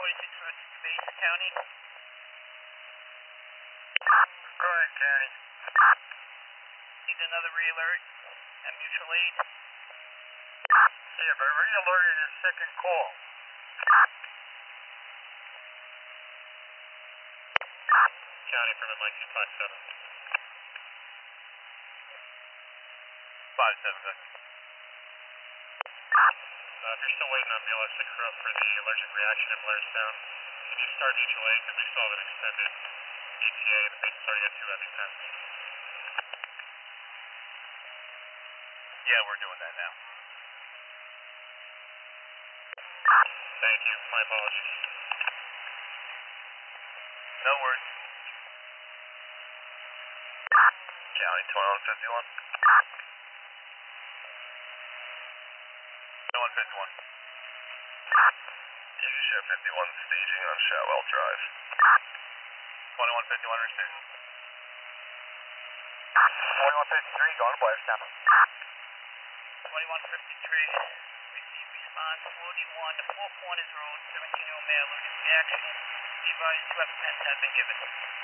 46 versus Base County. Go ahead, County. Need another re-alert and mutual aid. Yeah, but re-alerted is second call. County from MIT 57. 57 seconds. If you're still waiting on BLS to crew up for the allergic reaction in Blairstown, can you start mutual aid because we still have an extended ETA and the patient's already got 2 EpiPens. Yeah, we're doing that now. Thank you. My apologies. No worries. County 2151. 2151. You show 51 staging on Shotwell Drive. 2151 received. 2153 going to Blairstown. 2153. Receive response 421 to Four Corners Road, 17-year-old male looking reaction. Be advised 2 EpiPens have been given.